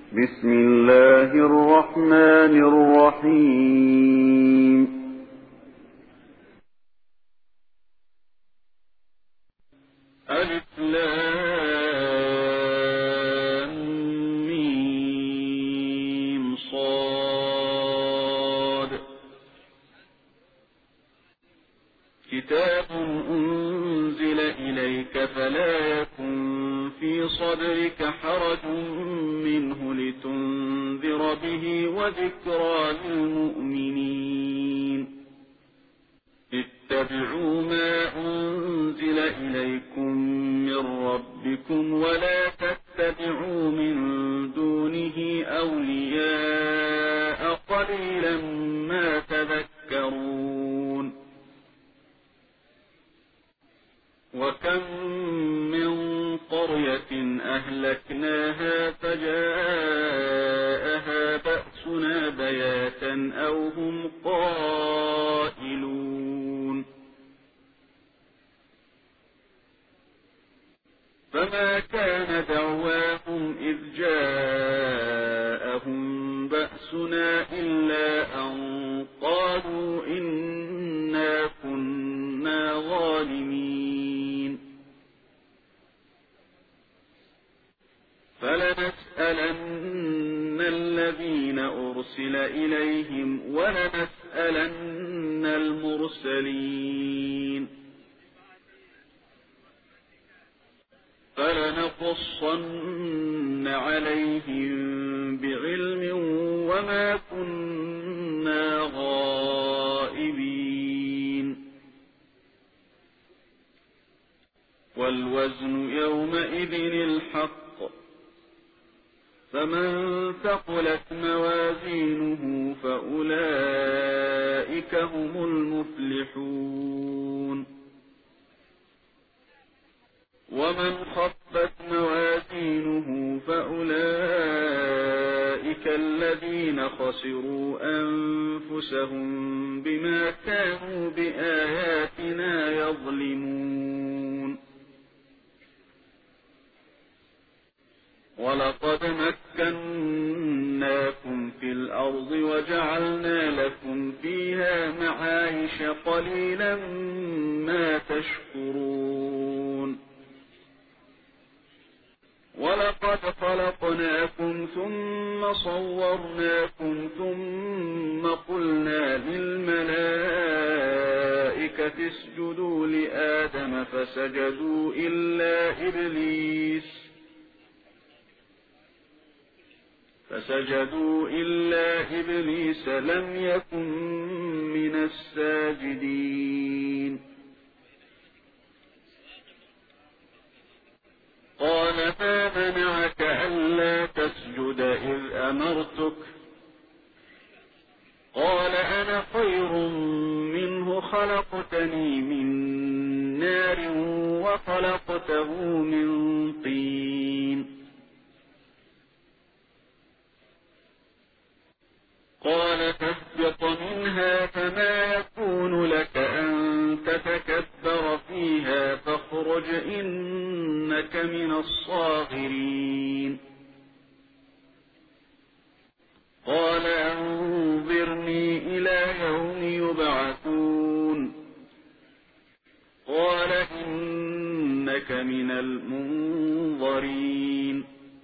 بسم الله الرحمن الرحيم ألف لام ميم صاد كتاب أنزل إليك فلا يكن في صدرك حرج منه لتنذر به وذكرى للمؤمنين اتبعوا ما أنزل إليكم من ربكم ولا تتبعوا من دونه أولياء قليلا ما تذكرون وكم من قرية أهلكناها فجاءها بأسنا بياتا أو هم قائلون فما كان دعواهم إذ جاءهم بأسنا إلا أن قالوا إنا كنا ظالمين فلنسألن الذين أرسل إليهم ولنسألن المرسلين فلنقصن عليهم بعلم وما كنا غائبين والوزن يومئذ الحق فمن ثقلت موازينه فأولئك هم المفلحون ومن خفت موازينه فأولئك الذين خسروا أنفسهم بما كانوا بآياتنا يظلمون ولقد مكناكم في الأرض وجعلنا لكم فيها معايش قليلا ما تشكرون ولقد خلقناكم ثم صورناكم ثم قلنا للملائكة اسجدوا لآدم فسجدوا إلا إبليس لم يكن من الساجدين قال ما منعك ألا تسجد إذ أمرتك قال أنا خير منه خلقتني من نار وخلقته من طين قال فاهبط منها فما يكون لك أن تتكبر فيها فاخرج إنك من الصاغرين قال أنظرني إلى يوم يبعثون قال إنك من المنظرين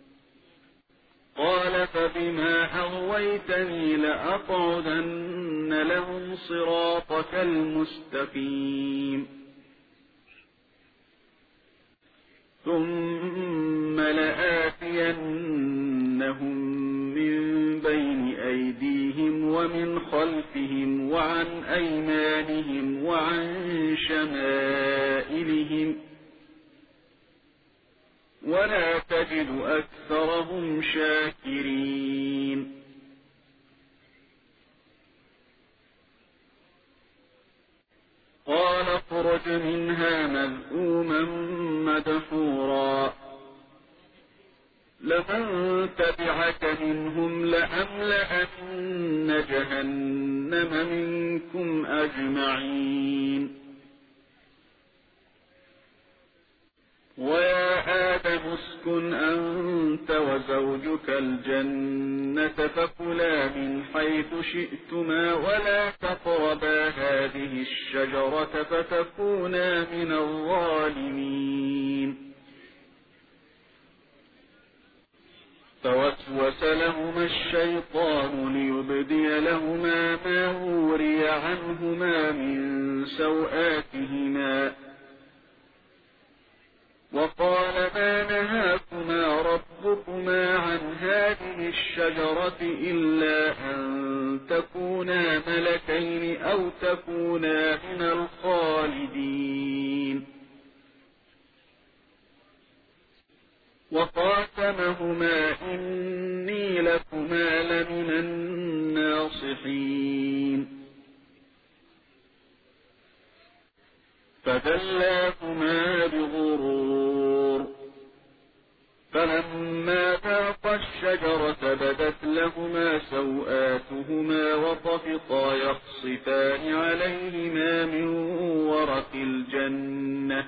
قال فبما أغويتني لأقعدن لهم صراطك المستقيم ثم لآتينهم من بين أيديهم ومن خلفهم وعن أيمانهم وعن شمائلهم ولا تجد أكثرهم شاكرين قال اخرج منها مذءوما مدحورا لمن تبعك منهم لأملأن جهنم منكم أجمعين ويا آدم اسكن أنت وزوجك الجنة فكلا من حيث شئتما ولا تقربا هذه الشجرة فتكونا من الظالمين. فوسوس لهما الشيطان ليبدي لهما ما وري عنهما من سوآتهما وقال ما نهاكما ربكما عن هذه الشجرة إلا أن تكونا ملكين أو تكونا من الخالدين. وقاسمهما إني لكما لمن الناصحين. فدلاهما بغرور فلما ذاقا الشجرة بدت لهما سوآتهما وطفقا يخصفان عليهما من ورق الجنة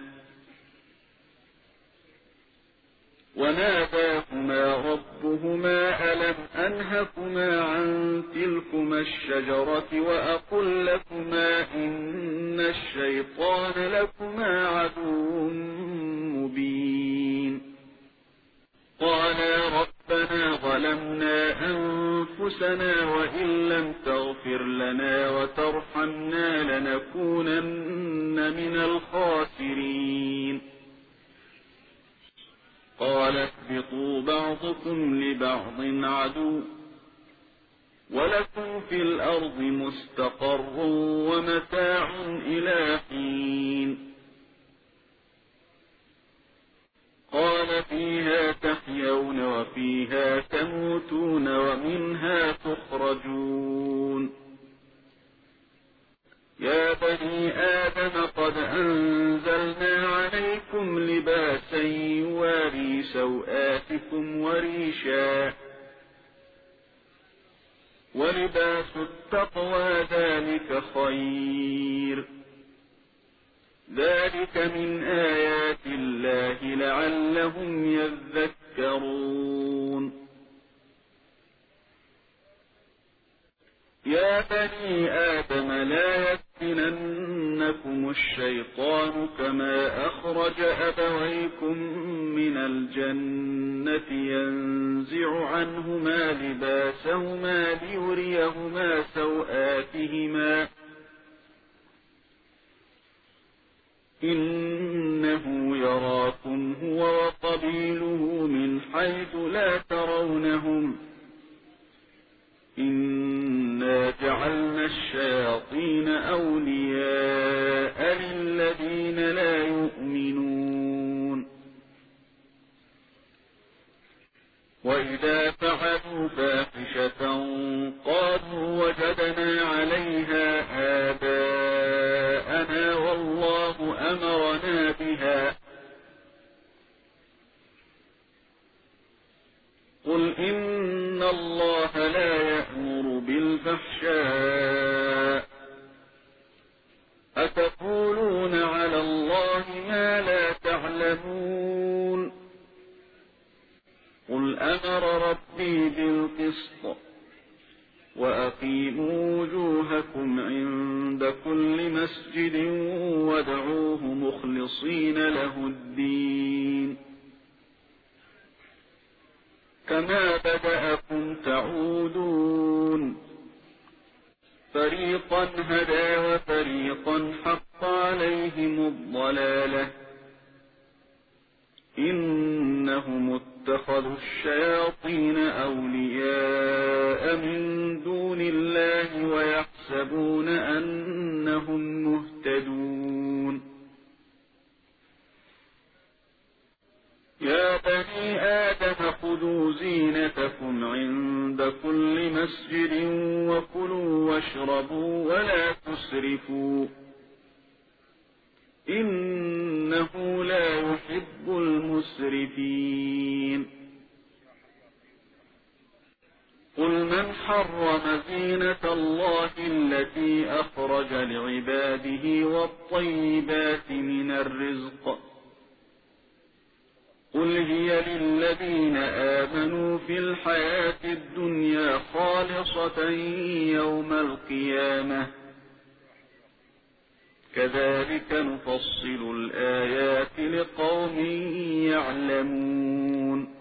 وناداهما ربهما ألم أنهكما عن تلكما الشجرة وأقل لكما إن الشيطان لكما عدو مبين. قالا ربنا ظلمنا أنفسنا وإن لم تغفر لنا وترحمنا لنكونن من الخاسرين. قال اهبطوا بعضكم لبعض عدو ولكم في الأرض مستقر ومتاع إلى حين. قال فيها تحيون وفيها تموتون ومنها تخرجون. يا بني آدم قد أنزلنا عليكم لباسا يواري سوآتكم وريشا ولباس التقوى ذلك خير. ذلك من آيات الله لعلهم يذكرون. يا بني آدم لا يفتننكم الشيطان كما أخرج أبويكم من الجنة ينزع عنهما لباسهما ليريهما سوآتهما إنه يراكم هو وقبيله من حيث لا ترونهم إنا جعلنا الشياطين أولياء للذين لا يؤمنون. وإذا فعلوا فاحشة قالوا وجدنا عليها آباءنا والله أمرنا بها قل إن الله لا يأمر بالفحشاء أتقولون على الله ما لا تعلمون. قل أمر ربي بالقسط وأقيموا وجوهكم عند كل مسجد وادعوه مخلصين له الدين كما بدأكم تعودون. فريقا هدى وفريقا حق عليهم الضلالة إنهم اتخذوا الشياطين أولياء من دون الله ويحسبون أنهم مهتدون. يا بني آدم خذوا زينتكم عند كل مسجد وكلوا واشربوا ولا تسرفوا إنه لا يحب المسرفين. قل من حرم زينة الله التي أخرج لعباده والطيبات من الرزق قل هي للذين آمنوا في الحياة الدنيا خالصة يوم القيامة كذلك نفصل الآيات لقوم يعلمون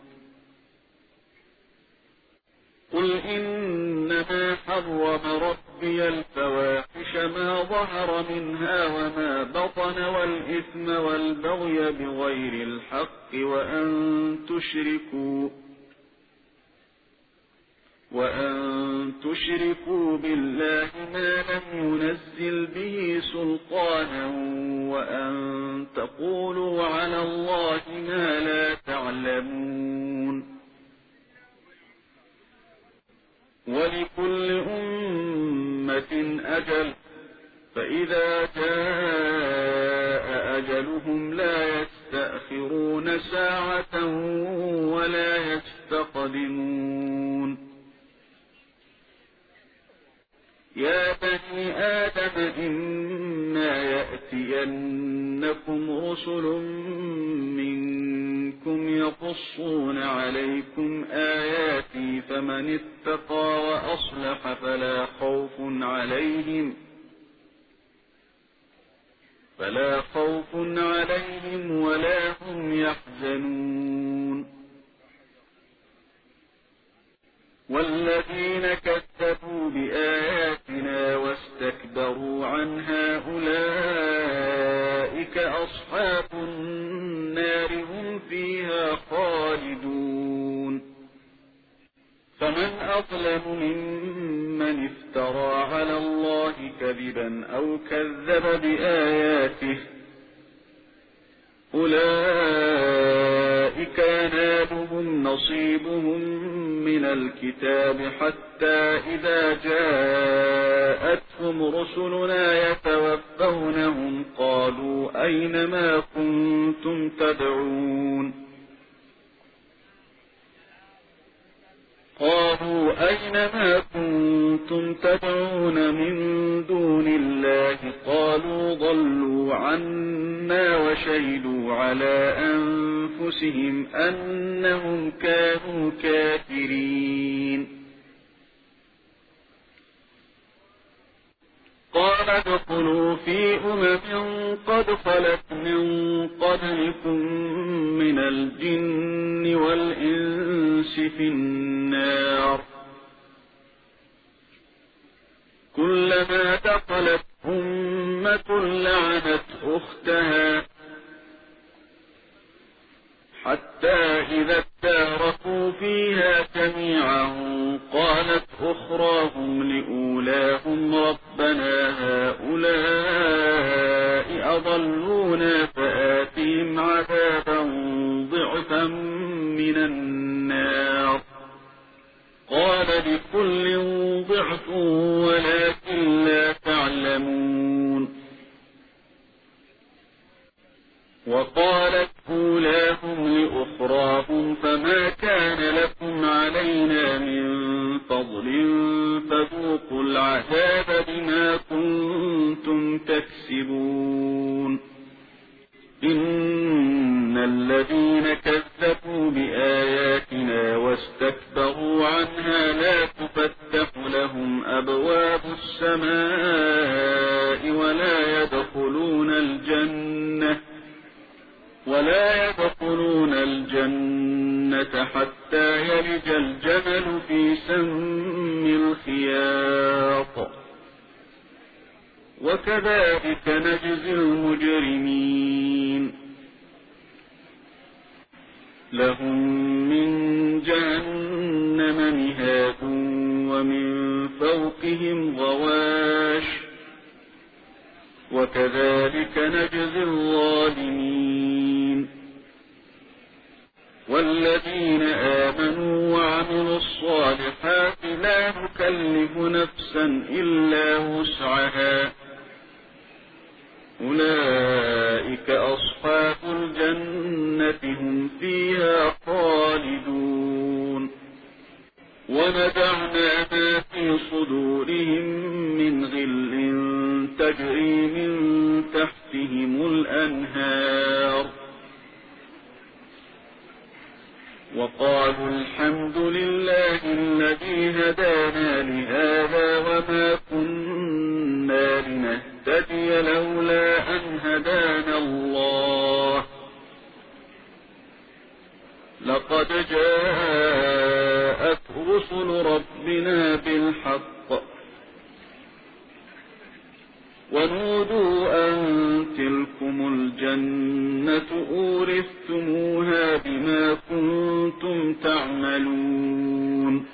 قل إنما حرم ربي الفواحش ما ظهر منها وما بطن والإثم والبغي بغير الحق وأن تشركوا بالله ما لم ينزل به سلطانا وأن تقولوا على الله ما لا تعلمون ولكل أمة أجل فإذا جاء أجلهم لا يستأخرون ساعة ولا يستقدمون يا بني آدم إما يأتينكم رسل منكم يقصون عليكم آياتي فمن اتقى وأصلح فلا خوف عليهم ولا هم يحزنون والذين كذبوا بآياتنا واستكبروا عنها أولئك أصحاب النار هم فيها خالدون فمن أظلم ممن افترى على الله كذبا أو كذب بآياته أولئك ينالهم نصيبهم من الكتاب حتى إذا جاءتهم رسلنا يتوفونهم قالوا أين ما كنتم تدعون من دون الله قالوا ضلوا عنا وشهدوا على أنفسهم أنهم كانوا كافرين قال ادخلوا في قد خلت من قبلكم من الجن والإنس في النار كلما دخلت أمة لعنت أختها حتى إذا اداركوا فيها جميعا قالت أخراهم لأولاهم ربنا هؤلاء أضلونا فآتهم عذابا ضعفا من النار قال لكل ضعف ولكن لا تعلمون وقالت أولاهم لأخراهم فما كان لكم علينا من فضل فذوقوا العذاب بما كنتم تكسبون إن الذين كذبوا بآياتنا واستكبروا عنها لا تفتح لهم أبواب السماء ولا يدخلون الجنة حتى يلج الجمل في سم الخياط وكذلك نجزي المجرمين لهم من جهنم مهاد ومن فوقهم غواش وكذلك نجزي الظالمين والذين آمنوا وعملوا الصالحات لا نكلف نفسا إلا وسعها أولئك أصحاب الجنة هم فيها خالدون ونزعنا ما في صدورهم من غل تجري من تحتهم الأنهار وقالوا الحمد لله الذي هدانا لهذا وما كنا لنهتدي لولا أن هدانا الله لقد جاءت رسل ربنا بالحق ونودوا أن تلكم الجنة أورثتموها بما كنتم تعملون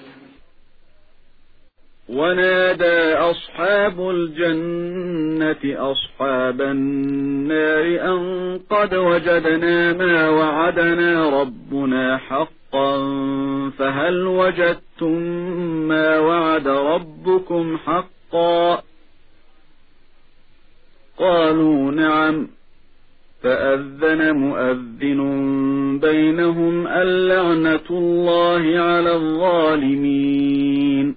ونادى أصحاب الجنة أصحاب النار أن قد وجدنا ما وعدنا ربنا حقا فهل وجدتم ما وعد ربكم حقا قالوا نعم فأذن مؤذن بينهم اللعنة الله على الظالمين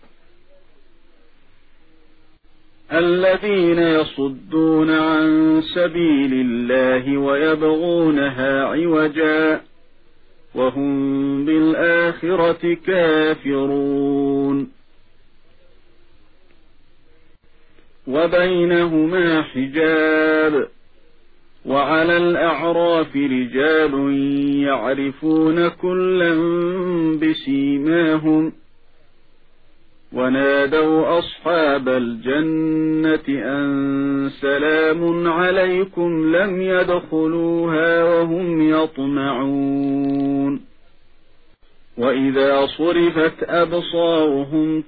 الذين يصدون عن سبيل الله ويبغونها عوجا وهم بالآخرة كافرون وبينهما حجاب وعلى الأعراف رجال يعرفون كلا بسيماهم ونادوا أصحاب الجنة أن سلام عليكم لم يدخلوها وهم يطمعون وإذا صرفت أبصارهم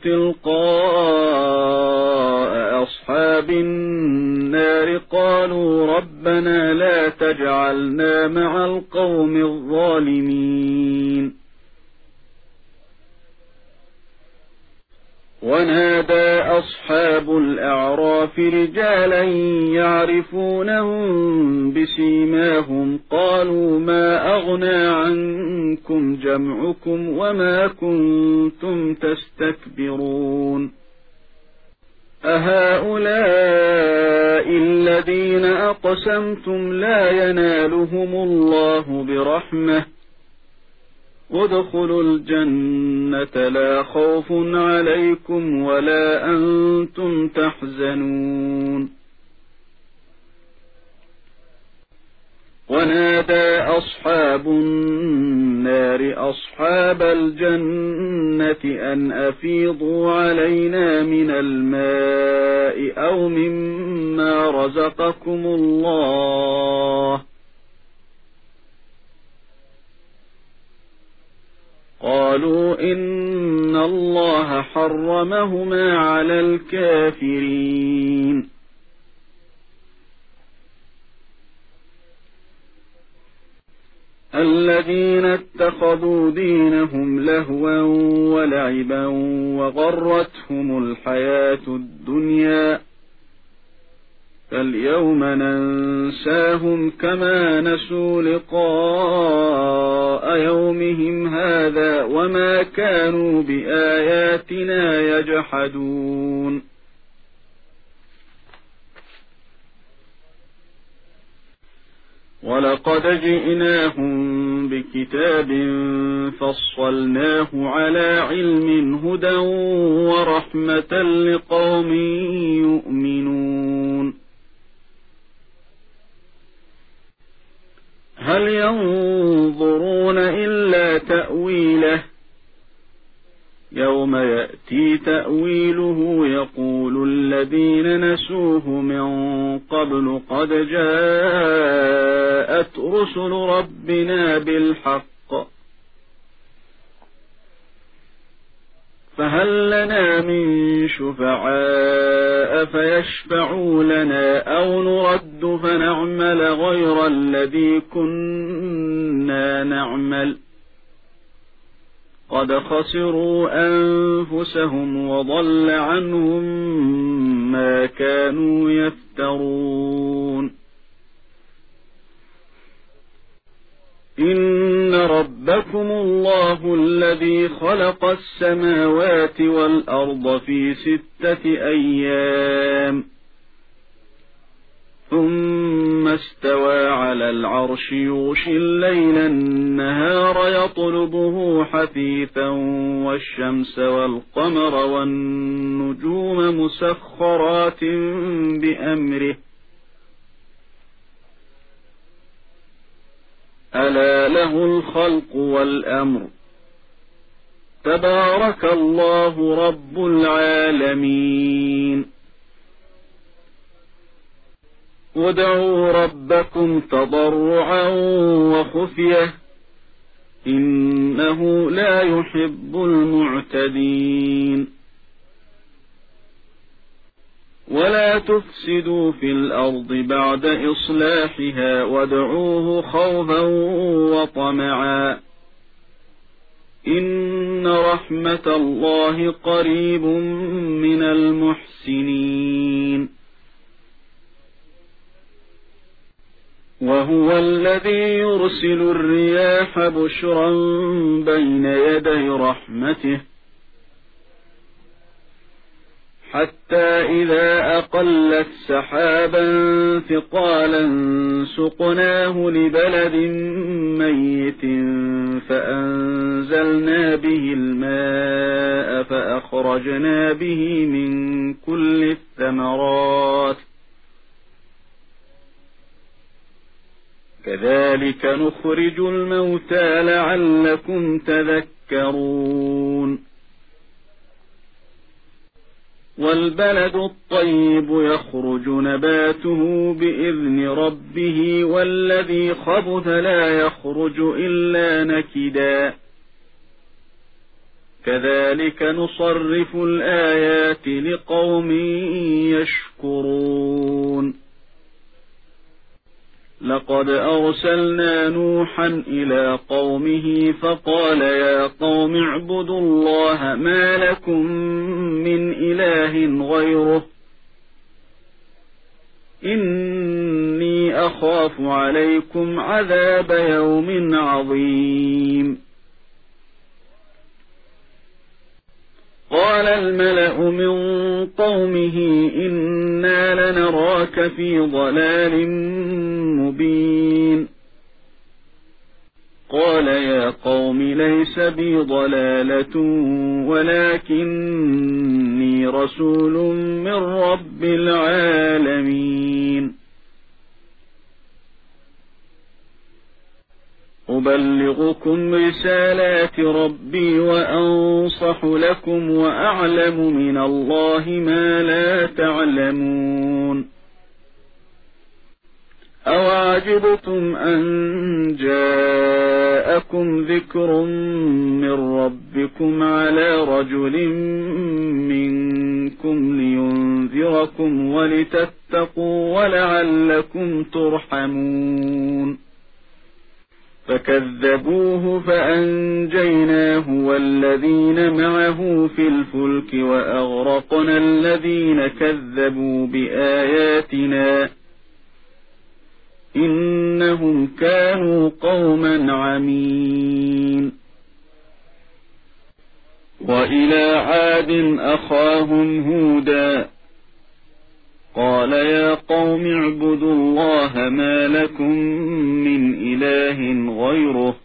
تلقاء أصحاب النار قالوا ربنا لا تجعلنا مع القوم الظالمين ونادى أصحاب الأعراف رجالا يعرفونهم بسيماهم قالوا ما أغنى عنكم جمعكم وما كنتم تستكبرون أهؤلاء الذين أقسمتم لا ينالهم الله برحمة ادخلوا الجنة لا خوف عليكم ولا أنتم تحزنون ونادى أصحاب النار أصحاب الجنة أن أفيضوا علينا من الماء أو مما رزقكم الله قالوا إن الله حرمهما على الكافرين الذين اتخذوا دينهم لهوا ولعبا وغرتهم الحياة الدنيا فاليوم ننساهم كما نسوا لقاء يومهم هذا وما كانوا بآياتنا يجحدون ولقد جئناهم بكتاب فصلناه على علم هدى ورحمة لقوم يؤمنون هل ينظرون إلا تأويله يوم يأتي تأويله يقول الذين نسوه من قبل قد جاءت رسل ربنا بالحق فهل لنا من شفعاء فيشفعوا لنا أو نرد فنعمل غير الذي كنا نعمل قد خسروا أنفسهم وضل عنهم ما كانوا يفترون إن ربكم الله الذي خلق السماوات والأرض في 6 أيام ثم استوى على العرش يغشي الليل النهار يطلبه حثيثا والشمس والقمر والنجوم مسخرات بأمره ألا له الخلق والأمر تبارك الله رب العالمين وادعوا ربكم تضرعا وخفية إنه لا يحب المعتدين ولا تفسدوا في الأرض بعد إصلاحها وادعوه خوفا وطمعا إن رحمة الله قريب من المحسنين وهو الذي يرسل الرياح بشرا بين يدي رحمته حتى إذا أقلت سحابا ثقالا سقناه لبلد ميت فأنزلنا به الماء فأخرجنا به من كل الثمرات كذلك نخرج الموتى لعلكم تذكرون والبلد الطيب يخرج نباته بإذن ربه والذي خبث لا يخرج إلا نكدا كذلك نصرف الآيات لقوم يشكرون لقد أرسلنا نوحا إلى قومه فقال يا قوم اعبدوا الله ما لكم من إله غيره إني أخاف عليكم عذاب يوم عظيم قال الملأ من قومه إنا لنراك في ضلال مبين قال يا قوم ليس بي ضلالة ولكني رسول من رب العالمين أبلغكم رسالات ربي وأنصح لكم وأعلم من الله ما لا تعلمون أوعجبتم أن جاءكم ذكر من ربكم على رجل منكم لينذركم ولتتقوا ولعلكم ترحمون فكذبوه فأنجيناه والذين معه في الفلك وأغرقنا الذين كذبوا بآياتنا إنهم كانوا قوما عمين وإلى عاد أخاهم هودا قال يا قوم اعبدوا الله ما لكم من إله غيره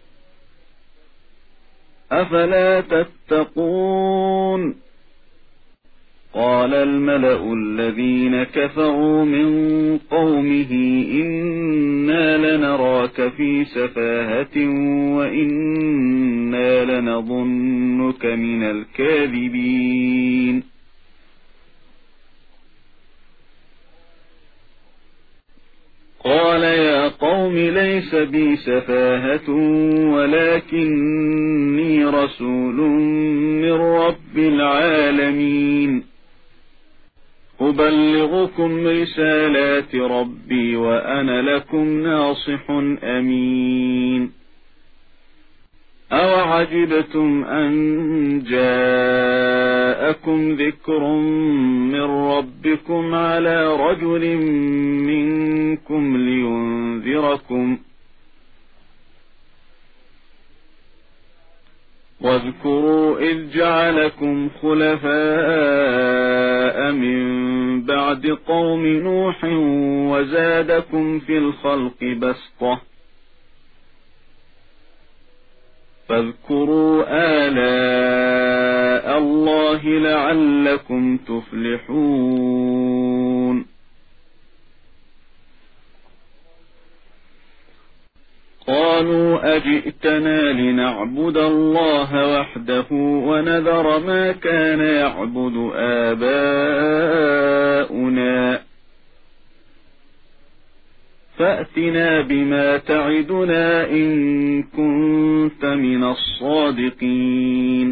أفلا تتقون قال الملأ الذين كفروا من قومه إنا لنراك في سفاهة وإنا لنظنك من الكاذبين قال يا قوم ليس بي سفاهة ولكني رسول من رب العالمين أبلغكم رسالات ربي وأنا لكم ناصح أمين أوعجبتم أن جاءكم ذكر من ربكم على رجل منكم لينذركم واذكروا إذ جعلكم خلفاء من بعد قوم نوح وزادكم في الخلق بسطة فاذكروا آلاء الله لعلكم تفلحون قالوا أجئتنا لنعبد الله وحده ونذر ما كان يعبد آباؤنا فأتنا بما تعدنا إن كنت من الصادقين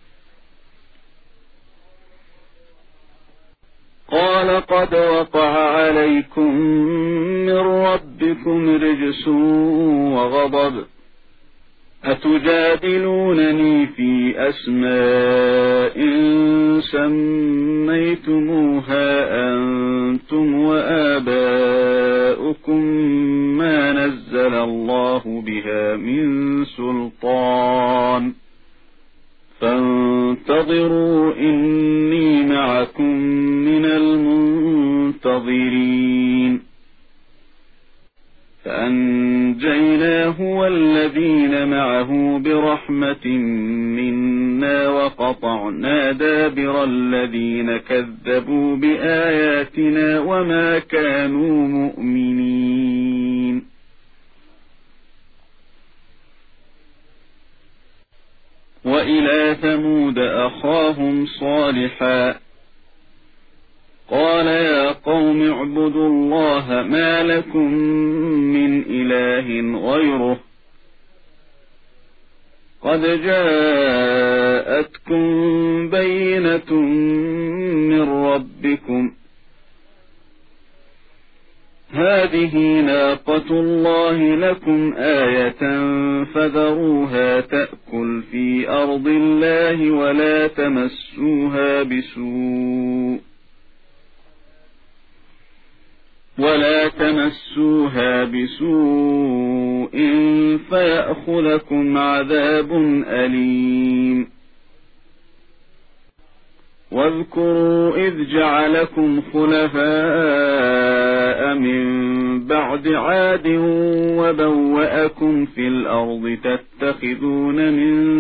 قال قد وقع عليكم من ربكم رجس وغضب أتجادلونني في أسماء سميتموها أنتم وآباؤكم ما نزل الله بها من سلطان فانتظروا إني معكم من المنتظرين فأنجيناه والذين معه برحمة منا وقطعنا دابر الذين كذبوا بآياتنا وما كانوا مؤمنين وإلى ثمود أخاهم صالحا قال يا قوم اعبدوا الله ما لكم من إله غيره قد جاءتكم بينة من ربكم هذه ناقة الله لكم آية فذروها تأكل في أرض الله ولا تمسوها بسوء فيأخذكم عذاب أليم واذكروا إذ جعلكم خلفاء من بعد عاد وبوأكم في الأرض تتخذون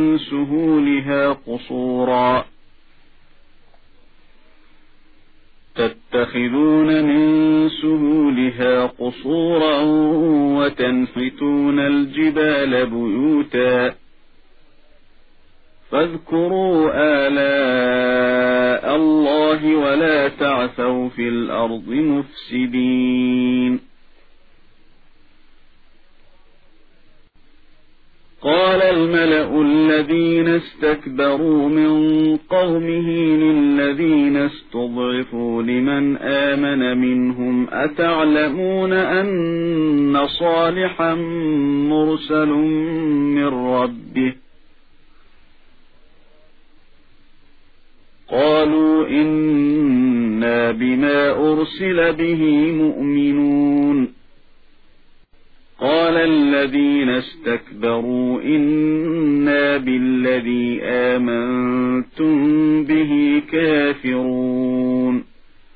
من سهولها قصورا وتنحتون الجبال بيوتا فاذكروا آلاء الله ولا تعثوا في الأرض مفسدين قال الملأ الذين استكبروا من قومه للذين استضعفوا لمن آمن منهم أتعلمون أن صالحا مرسل من ربه قالوا إنا بما أرسل به مؤمنون قال الذين استكبروا إنا بالذي آمنتم به كافرون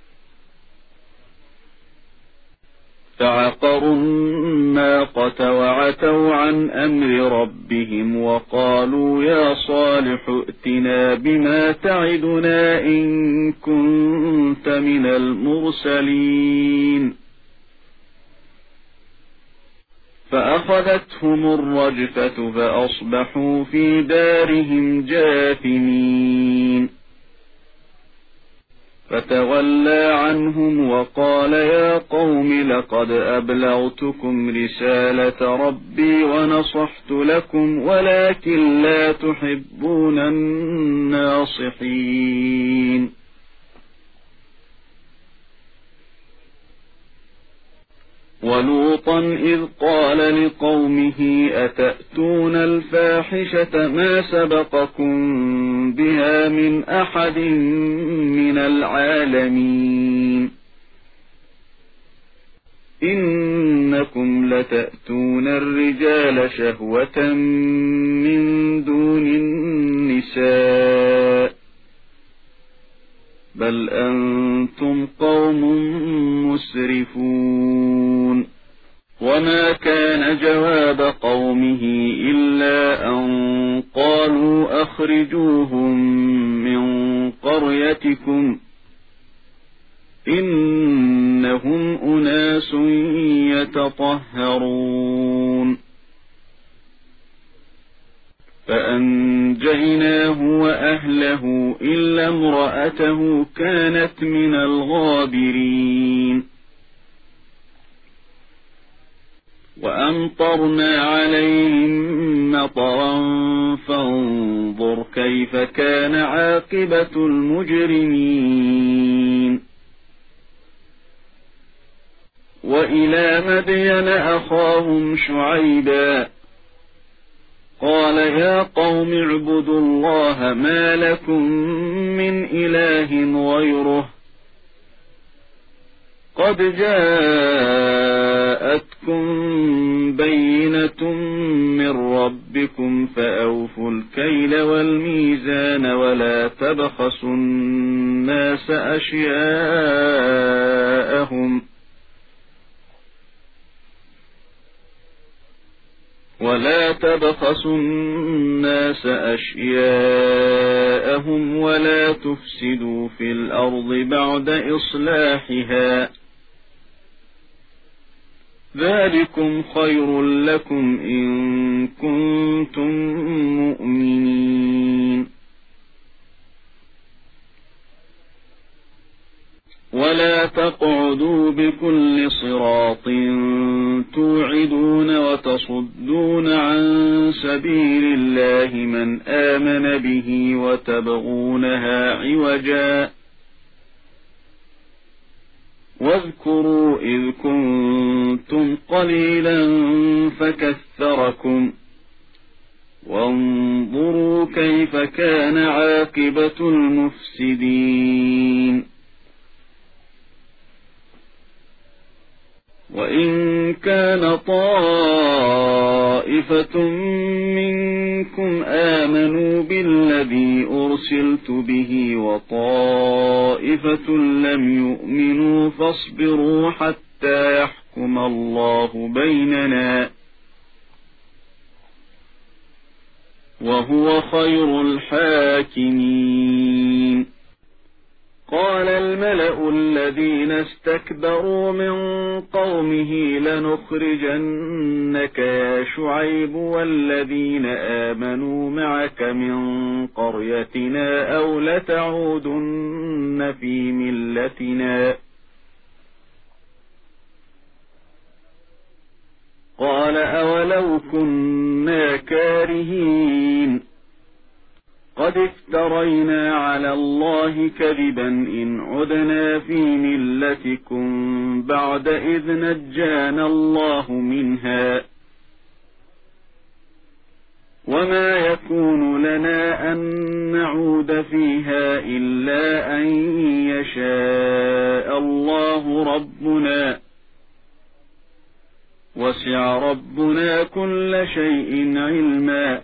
فعقروا الناقة وعتوا عن أمر ربهم وقالوا يا صالح ائتنا بما تعدنا إن كنت من المرسلين فأخذتهم الرجفة فأصبحوا في دارهم جاثمين فتولى عنهم وقال يا قوم لقد أبلغتكم رسالة ربي ونصحت لكم ولكن لا تحبون الناصحين ولوطا إذ قال لقومه أتأتون الفاحشة ما سبقكم بها من أحد من العالمين إنكم لتأتون الرجال شهوة من دون النساء بل بل أنتم قوم مسرفون. وما كان جواب قومه إلا أن قالوا أخرجوهم من قريتكم إنهم أناس يتطهرون. فأنجيناه وأهله إلا امرأته كانت من الغابرين. وأمطرنا عليهم مطرا فانظر كيف كان عاقبة المجرمين. وإلى مدين أخاهم شعيبا قال يا قوم اعبدوا الله ما لكم من إله غيره قد جاءتكم بينة من ربكم فأوفوا الكيل والميزان ولا تبخسوا الناس أشياءهم ولا تفسدوا في الأرض بعد إصلاحها ذلكم خير لكم إن كنتم مؤمنين. ولا تقعدوا بكل صراط توعدون وتصدون عن سبيل الله من آمن به وتبغونها عوجا واذكروا إذ كنتم قليلا فكثركم وانظروا كيف كان عاقبة المفسدين. وإن كان طائفة منكم آمنوا بالذي أرسلت به وطائفة لم يؤمنوا فاصبروا حتى يحكم الله بيننا وهو خير الحاكمين. قال الملأ الذين استكبروا من قومه لنخرجنك يا شعيب والذين آمنوا معك من قريتنا أو لتعودن في ملتنا. قال أولو كنا كارهين قد افترينا على الله كذبا إن عدنا في ملتكم بعد إذ نجانا الله منها وما يكون لنا أن نعود فيها إلا أن يشاء الله ربنا وسع ربنا كل شيء علما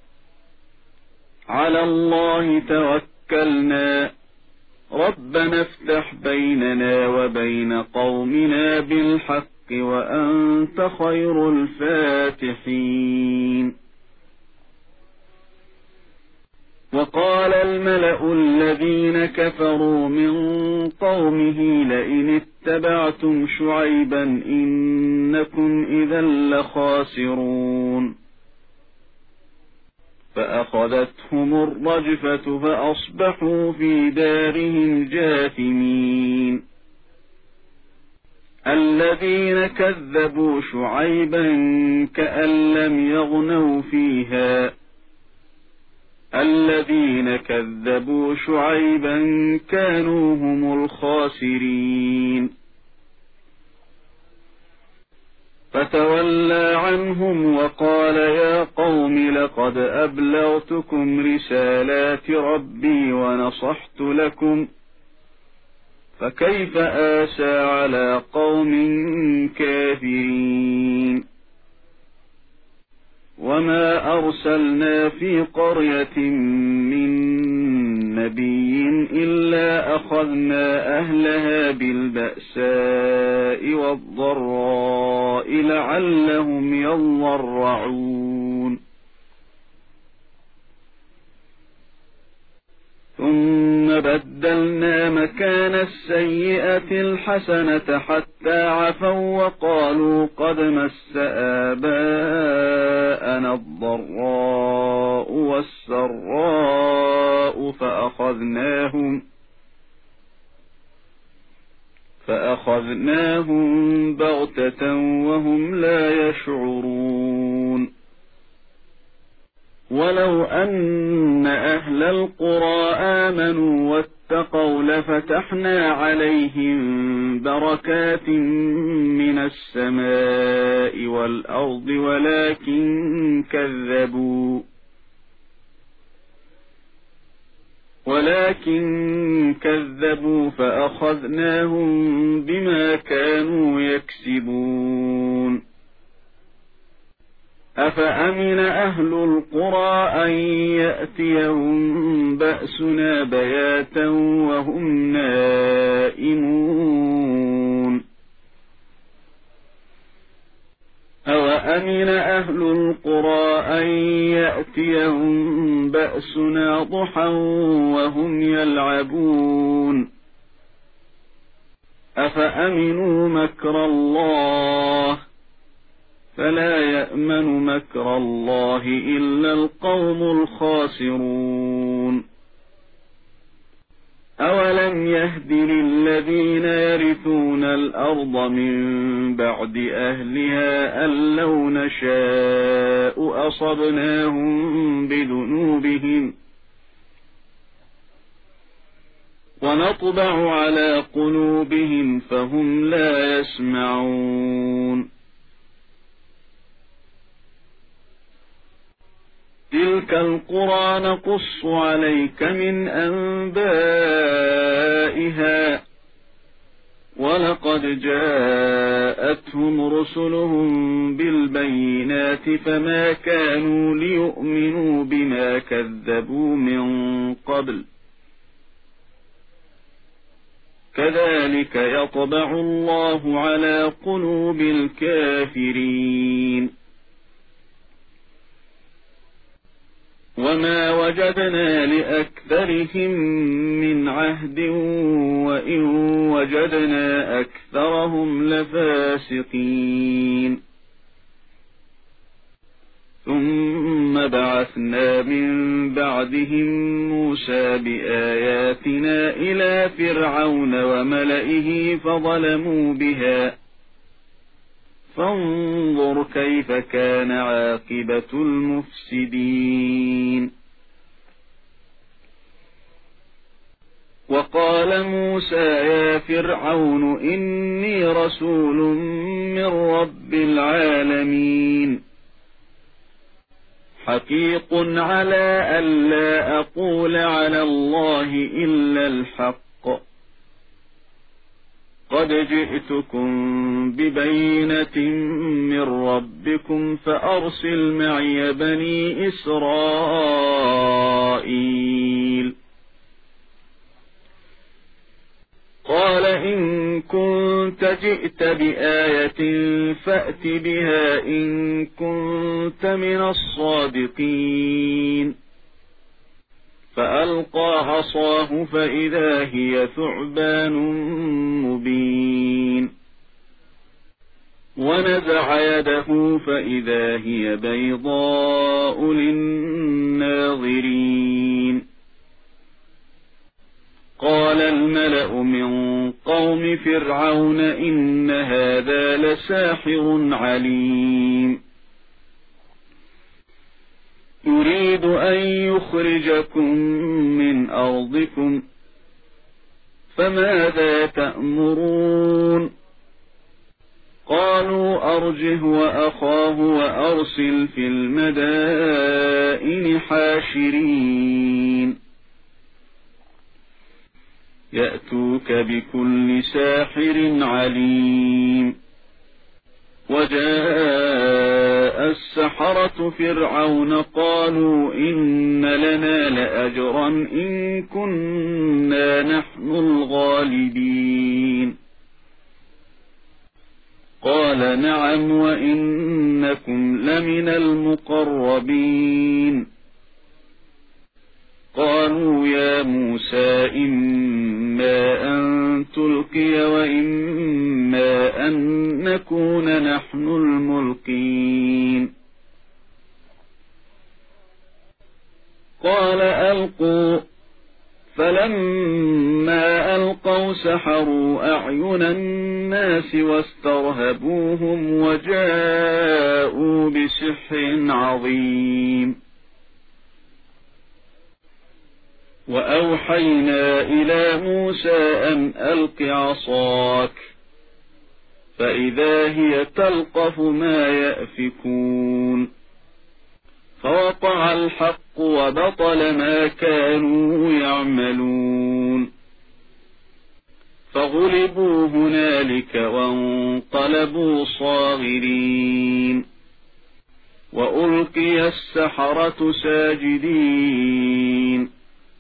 على الله توكلنا ربنا افتح بيننا وبين قومنا بالحق وأنت خير الفاتحين. وقال الملأ الذين كفروا من قومه لئن اتبعتم شعيبا إنكم إذا لخاسرون. فأخذتهم الرجفة فأصبحوا في دارهم جاثمين. الذين كذبوا شعيبا كأن لم يغنوا فيها الذين كذبوا شعيبا كانوا هم الخاسرين. فتولى عنهم وقال يا قوم لقد أبلغتكم رسالات ربي ونصحت لكم فكيف آسى على قوم كافرين. وما أرسلنا في قرية من نبي إلا أخذنا أهلها بالبأساء والضراء لعلهم يضرعون ثم بدلنا مكان السيئة الحسنة حتى عفوا وقالوا قد مس آباءنا الضراء والسراء فأخذناهم بغتة وهم لا يشعرون ولو أن أهل القرى آمنوا واتقوا لفتحنا عليهم بركات من السماء والأرض ولكن كذبوا فأخذناهم بما كانوا يكسبون أفأمن أهل القرى أن يأتيهم بأسنا بياتا وهم نائمون أوأمن أهل القرى أن يأتيهم بأسنا ضحى وهم يلعبون أفأمنوا مكر الله فلا يأمن مكر الله إلا القوم الخاسرون أولم يهد للذين يرثون الأرض من بعد أهلها أن لو نشاء أصبناهم بذنوبهم ونطبع على قلوبهم فهم لا يسمعون تلك القرى نقص عليك من أنبائها ولقد جاءتهم رسلهم بالبينات فما كانوا ليؤمنوا بما كذبوا من قبل كذلك يطبع الله على قلوب الكافرين وما وجدنا لأكثرهم من عهد وإن وجدنا أكثرهم لفاسقين ثم بعثنا من بعدهم موسى بآياتنا إلى فرعون وملئه فظلموا بها فانظر كيف كان عاقبة المفسدين وقال موسى يا فرعون إني رسول من رب العالمين حقيق على ألا أقول على الله إلا الحق قد جئتكم ببينة من ربكم فأرسل معي بني إسرائيل قال إن كنت جئت بآية فأت بها إن كنت من الصادقين فألقى عصاه فإذا هي ثعبان مبين ونزع يده فإذا هي بيضاء للناظرين قال الملأ من قوم فرعون إن هذا لساحر عليم يريد أن يخرجكم من أرضكم فماذا تأمرون قالوا أرجه وأخاه وأرسل في المدائن حاشرين يأتوك بكل ساحر عليم وجاء السحرة فرعون قالوا إن لنا لأجرا إن كنا نحن الغالبين قال نعم وإنكم لمن المقربين قالوا يا موسى إما أن تلقي وإما أن نكون نحن الملقين قال ألقوا فلما ألقوا سحروا أعين الناس واسترهبوهم وجاءوا بسحر عظيم وأوحينا إلى موسى أن ألق عصاك فإذا هي تلقف ما يأفكون فوقع الحق وبطل ما كانوا يعملون فغلبوا هنالك وانقلبوا صاغرين وألقي السحرة ساجدين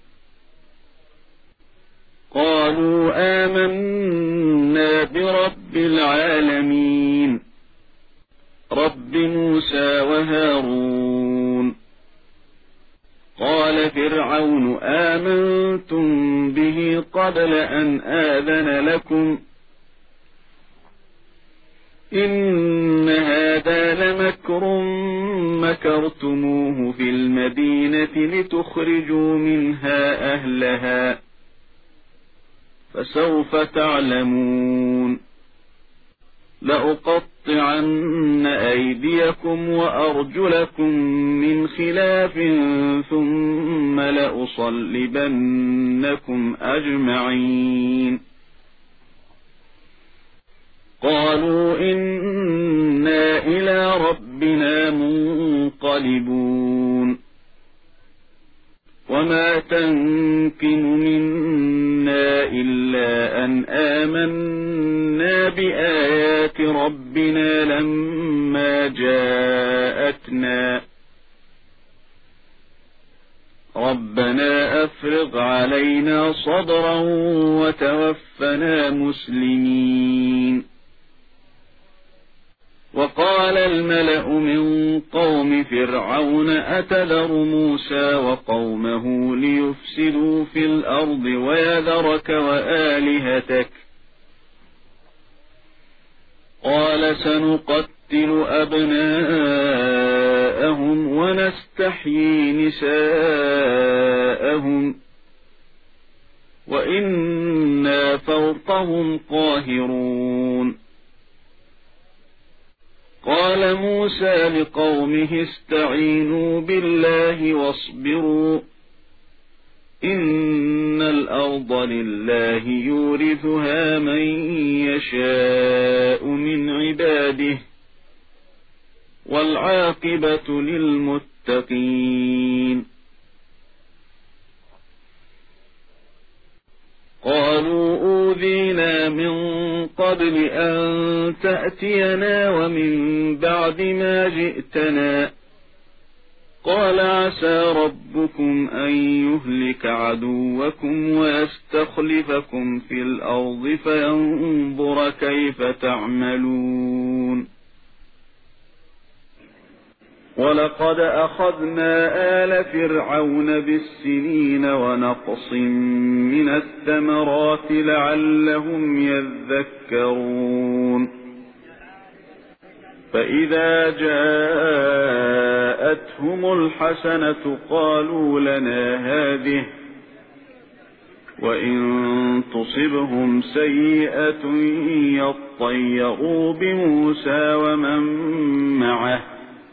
قالوا آمنا برب العالمين رب موسى وهارون قال فرعون آمنتم به قبل أن آذن لكم إن هذا لمكر مكرتموه في المدينة لتخرجوا منها أهلها فسوف تعلمون لأقطعن أيديكم وأرجلكم من خلاف ثم لأصلبنكم أجمعين قالوا إنا إلى ربنا منقلبون وما تنقم منا إلا أن آمنا بآيات ربنا لما جاءتنا ربنا أفرغ علينا صبرا وتوفنا مسلمين وقال الملأ من قوم فرعون أتذر موسى وقومه ليفسدوا في الأرض ويذرك وآلهتك قال سنقتل أبناءهم ونستحيي نساءهم وإنا فوقهم قاهرون قال موسى لقومه استعينوا بالله واصبروا إن الأرض لله يورثها من يشاء من عباده والعاقبة للمتقين قالوا أوذينا من قبل أن تأتينا ومن بعد ما جئتنا قال عسى ربكم أن يهلك عدوكم ويستخلفكم في الأرض فينظر كيف تعملون ولقد أخذنا آل فرعون بالسنين ونقص من الثمرات لعلهم يذكرون فإذا جاءتهم الحسنة قالوا لنا هذه وإن تصبهم سيئة يطيروا بموسى ومن معه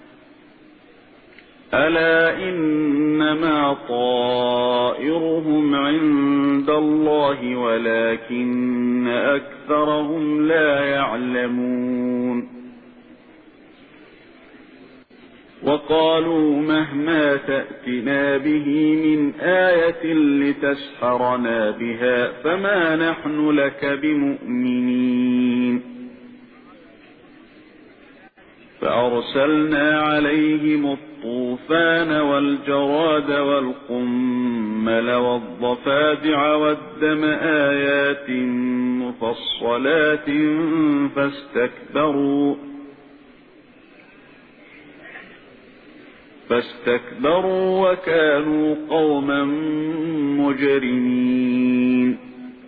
ألا إنما طائرهم عند الله ولكن أكثرهم لا يعلمون وقالوا مهما تأتنا به من آية لتسحرنا بها فما نحن لك بمؤمنين فأرسلنا عليهم الطوفان والجراد والقمل والضفادع والدم آيات مفصلات فاستكبروا وكانوا قوما مجرمين.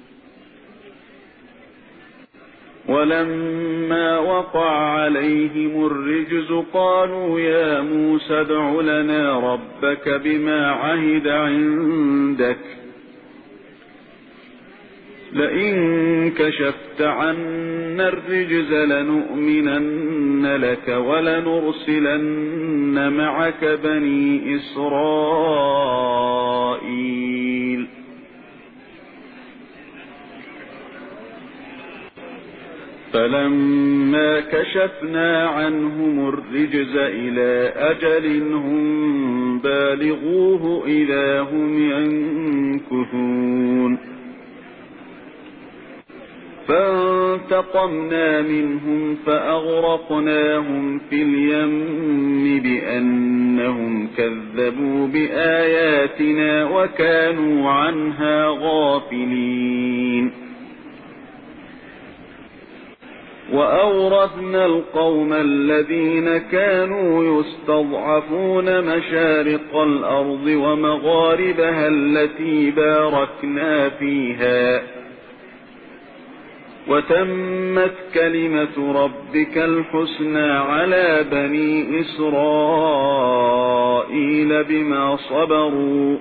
ولما وقع عليهم الرجز قالوا يا موسى ادع لنا ربك بما عهد عندك لئن كشفت عنا الرجز لنؤمنن لك ولنرسلن معك بني إسرائيل. فلما كشفنا عنهم الرجز إلى أجل هم بالغوه إذا هم ينكثون فانتقمنا منهم فأغرقناهم في اليم بأنهم كذبوا بآياتنا وكانوا عنها غافلين. وأورثنا القوم الذين كانوا يستضعفون مشارق الأرض ومغاربها التي باركنا فيها وتمت كلمة ربك الحسنى على بني إسرائيل بما صبروا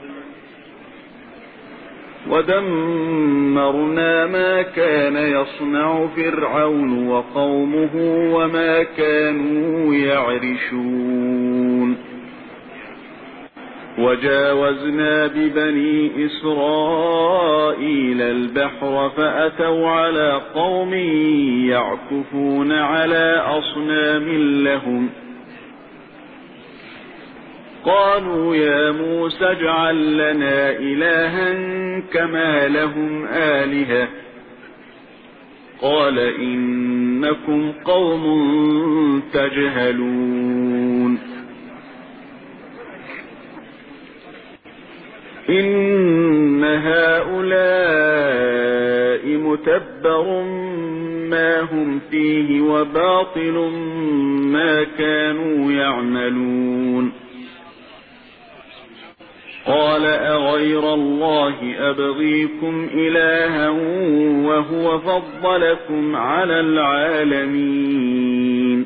ودمرنا ما كان يصنع فرعون وقومه وما كانوا يعرشون. وجاوزنا ببني إسرائيل البحر فأتوا على قوم يعكفون على أصنام لهم قالوا يا موسى اجعل لنا إلها كما لهم آلهة قال إنكم قوم تجهلون. إن هؤلاء متبر ما هم فيه وباطل ما كانوا يعملون. قال أغير الله أبغيكم إلها وهو فضلكم على العالمين.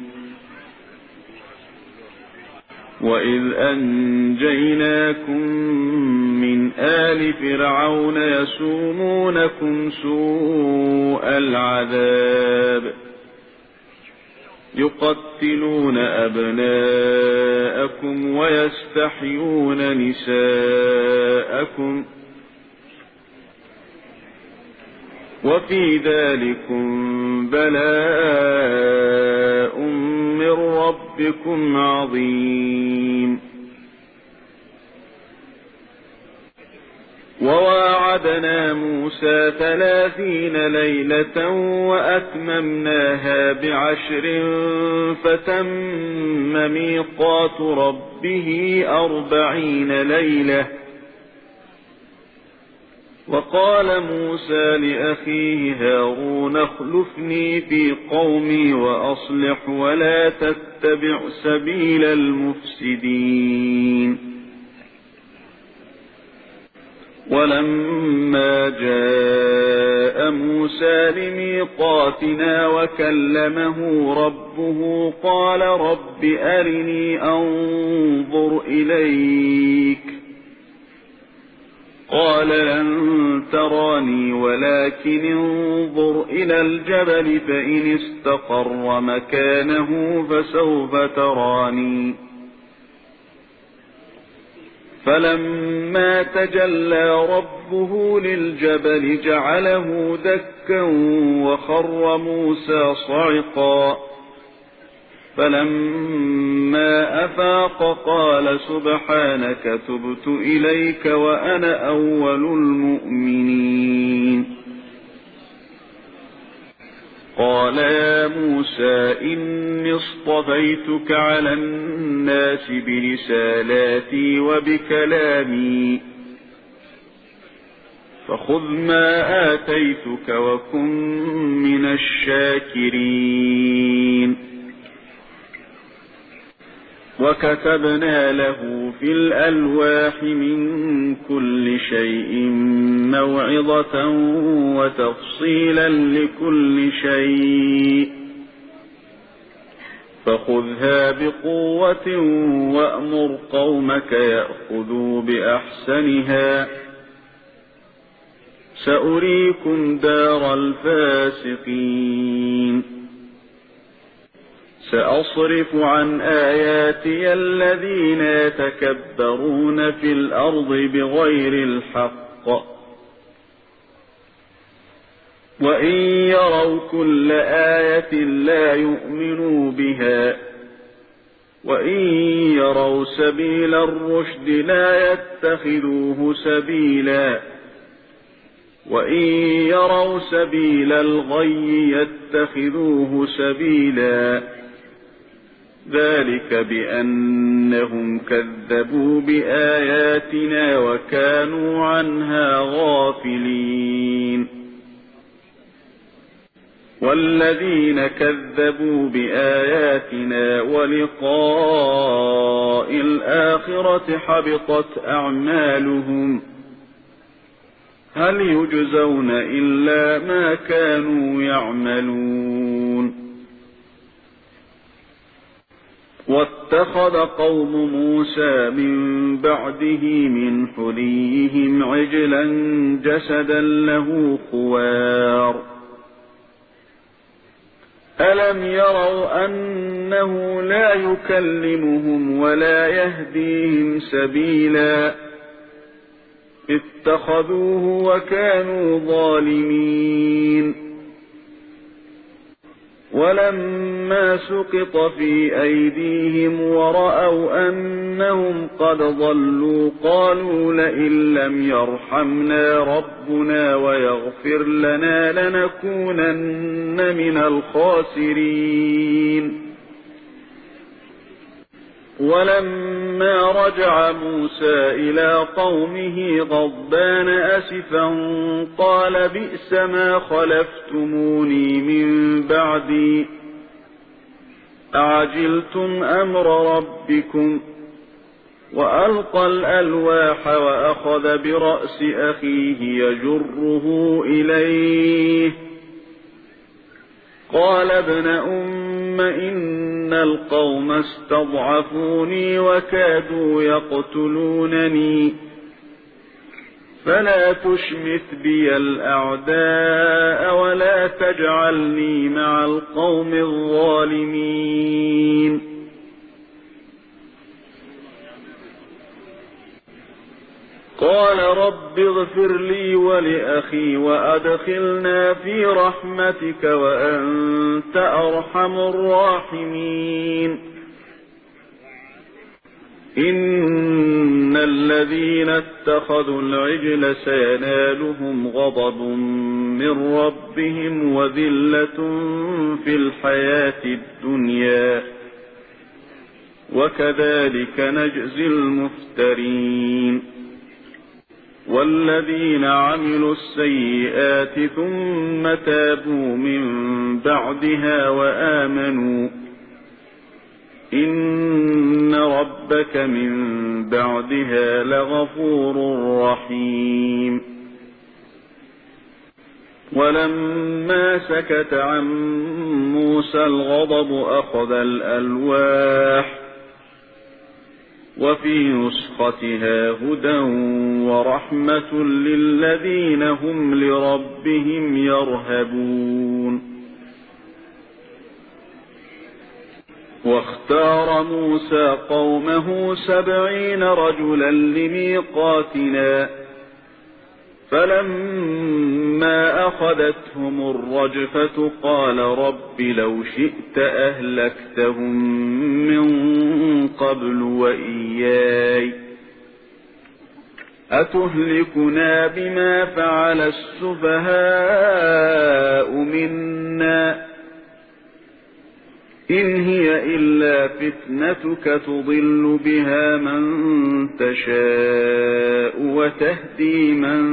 وإذ أنجيناكم من آل فرعون يسومونكم سوء العذاب يقتلون أبناءكم ويستحيون نساءكم وفي ذلكم بلاء من ربكم عظيم. وواعدنا موسى 30 ليلة وأتممناها ب10 فتم ميقات ربه 40 ليلة. وقال موسى لأخيه هارون اخلفني في قومي وأصلح ولا تتبع سبيل المفسدين. ولما جاء موسى لميقاتنا وكلمه ربه قال رب أرني أنظر إليك قال لن تراني ولكن انظر إلى الجبل فإن استقر مكانه فسوف تراني. فلما تجلى ربه للجبل جعله دكا وخر موسى صعقا. فلما أفاق قال سبحانك تبت إليك وأنا أول المؤمنين. قال يا موسى إني اصطفيتك على الناس برسالاتي وبكلامي فخذ ما آتيتك وكن من الشاكرين. وكتبنا له في الألواح من كل شيء موعظة وتفصيلا لكل شيء فخذها بقوة وأمر قومك يأخذوا بأحسنها سأريكم دار الفاسقين. سأصرف عن آياتي الذين يتكبرون في الأرض بغير الحق وإن يروا كل آية لا يؤمنوا بها وإن يروا سبيل الرشد لا يتخذوه سبيلا وإن يروا سبيل الغي يتخذوه سبيلا ذلك بأنهم كذبوا بآياتنا وكانوا عنها غافلين. والذين كذبوا بآياتنا ولقاء الآخرة حبطت أعمالهم هل يجزون إلا ما كانوا يعملون. واتخذ قوم موسى من بعده من حليهم عجلا جسدا له خوار ألم يروا أنه لا يكلمهم ولا يهديهم سبيلا اتخذوه وكانوا ظالمين. ولما سقط في أيديهم ورأوا أنهم قد ضلوا قالوا لئن لم يرحمنا ربنا ويغفر لنا لنكونن من الخاسرين. ولما رجع موسى إلى قومه غضبان أسفا قال بئس ما خلفتموني من بعدي أعجلتم أمر ربكم وألقى الألواح وأخذ برأس أخيه يجره إليه قال ابن أم إن القوم استضعفوني وكادوا يقتلونني فلا تشمت بي الأعداء ولا تجعلني مع القوم الظالمين. قال رب اغفر لي ولأخي وأدخلنا في رحمتك وأنت أرحم الراحمين. إن الذين اتخذوا العجل سينالهم غضب من ربهم وذلة في الحياة الدنيا وكذلك نجزي المفترين. والذين عملوا السيئات ثم تابوا من بعدها وآمنوا إن ربك من بعدها لغفور رحيم. ولما سكت عن موسى الغضب أخذ الألواح وفي نسختها هدى ورحمة للذين هم لربهم يرهبون. واختار موسى قومه 70 رجلا لميقاتنا فلما أخذتهم الرجفة قال رب لو شئت أهلكتهم من قبل وإياي أتهلكنا بما فعل السفهاء منا إن هي إلا فتنتك تضل بها من تشاء وتهدي من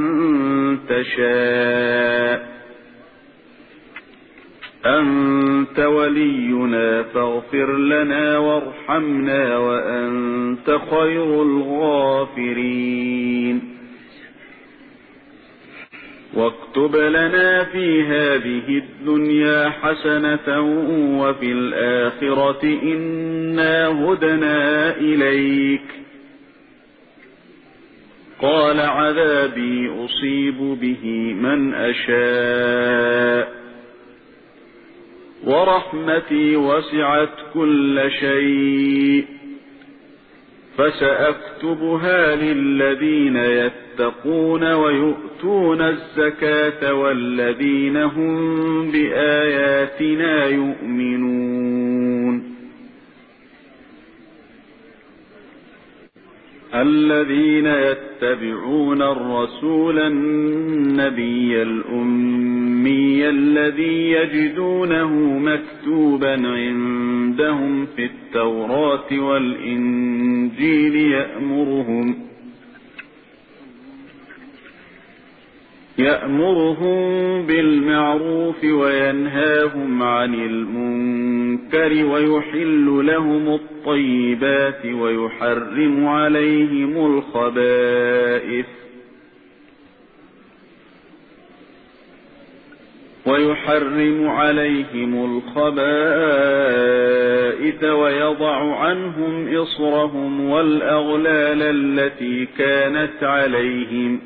تشاء أنت ولينا فاغفر لنا وارحمنا وأنت خير الغافرين واكتب لنا في هذه الدنيا حسنة وفي الآخرة إنا هدنا إليك قال عذابي أصيب به من أشاء ورحمتي وسعت كل شيء فسأكتبها للذين يتقون ويؤتون الزكاة والذين هم بآياتنا يؤمنون الذين يتبعون الرسول النبي الأمي الذي يجدونه مكتوبا عندهم في التوراة والإنجيل يأمرهم بالمعروف وينهاهم عن المنكر ويحل لهم الطيبات ويحرم عليهم الخبائث ويضع عنهم إصرهم والأغلال التي كانت عليهم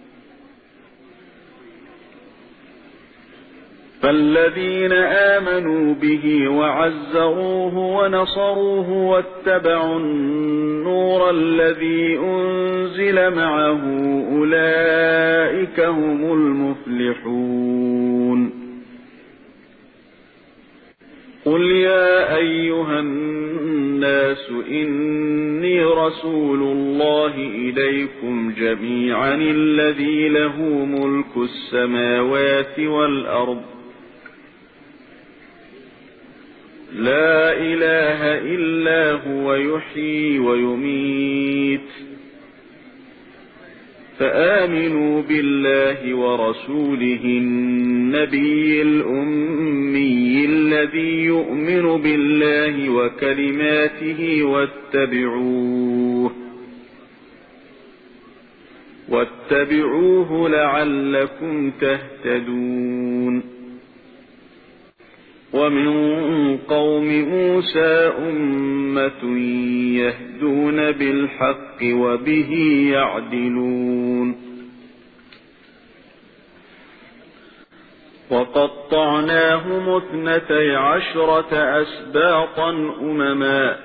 فالذين آمنوا به وعزروه ونصروه واتبعوا النور الذي أنزل معه أولئك هم المفلحون قل يا أيها الناس إني رسول الله إليكم جميعا الذي له ملك السماوات والأرض لا إله إلا هو يحيي ويميت فآمنوا بالله ورسوله النبي الأمي الذي يؤمن بالله وكلماته واتبعوه لعلكم تهتدون ومن قوم موسى أمة يهدون بالحق وبه يعدلون وقطعناهم 12 أسباطا أمما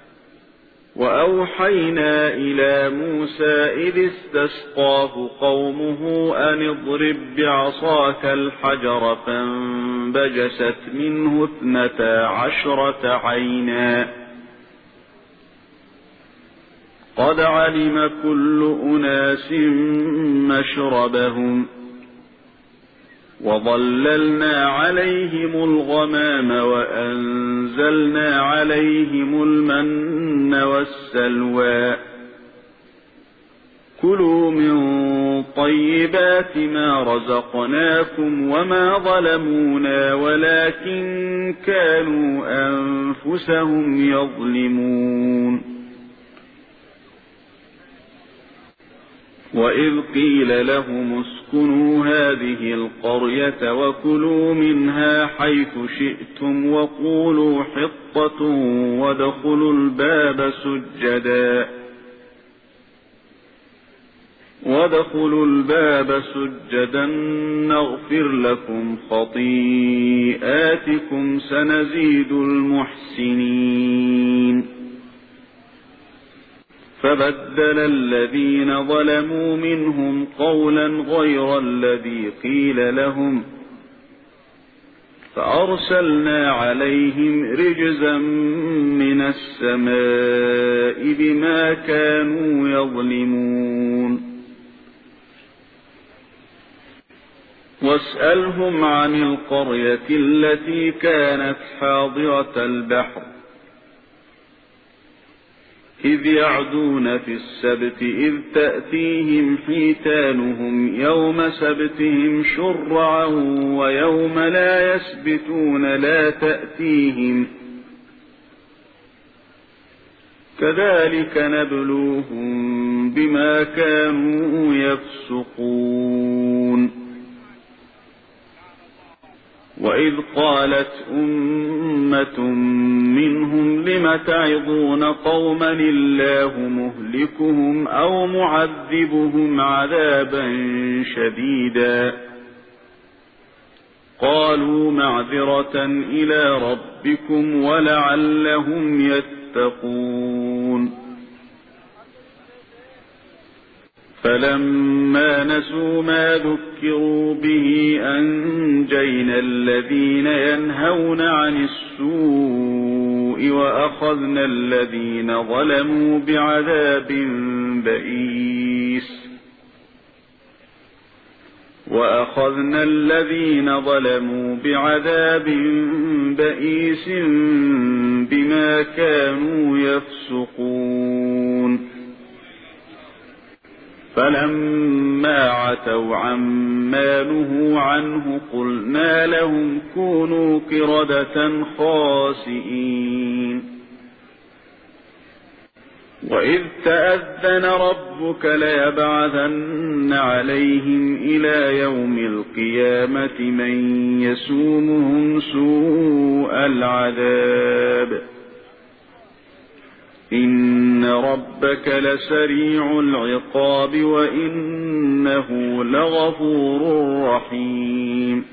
وأوحينا إلى موسى إذ استسقاه قومه أن اضرب بعصاك الحجر فانبجست منه 12 عينا قد علم كل أناس مشربهم وظللنا عليهم الغمام وأنزلنا عليهم المن والسلوى كلوا من طيبات ما رزقناكم وما ظلمونا ولكن كانوا أنفسهم يظلمون وإذ قيل لهم اسكنوا هذه القرية وكلوا منها حيث شئتم وقولوا حطة وادخلوا الباب سجدا نغفر لكم خطيئاتكم سنزيد المحسنين فبدل الذين ظلموا منهم قولا غير الذي قيل لهم فأرسلنا عليهم رجزا من السماء بما كانوا يظلمون واسألهم عن القرية التي كانت حاضرة البحر إذ يعدون في السبت إذ تأتيهم حيتانهم يوم سبتهم شرعا ويوم لا يسبتون لا تأتيهم كذلك نبلوهم بما كانوا يفسقون. وإذ قالت أمة منهم لم تعظون قوما الله مهلكهم أو معذبهم عذابا شديدا قالوا معذرة إلى ربكم ولعلهم يتقون. فلما نسوا ما ذكروا به أنجينا الذين ينهون عن السوء وأخذنا الذين ظلموا بعذاب بئيس بما كانوا يفسقون. فلما عتوا عما نهوا عنه قلنا لهم كونوا قردة خاسئين. وإذ تأذن ربك ليبعثن عليهم إلى يوم القيامة من يسومهم سوء العذاب إن ربك لسريع العقاب وإنه لغفور رحيم.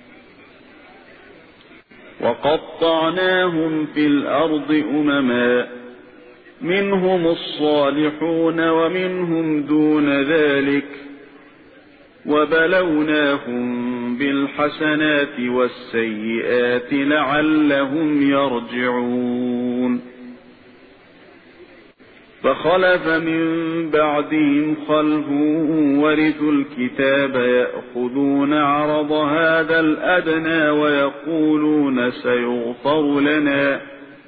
وقطعناهم في الأرض أمما منهم الصالحون ومنهم دون ذلك وبلوناهم بالحسنات والسيئات لعلهم يرجعون. فخلف من بعدهم خلف ورثوا الكتاب يأخذون عرض هذا الأدنى ويقولون سيغفر لنا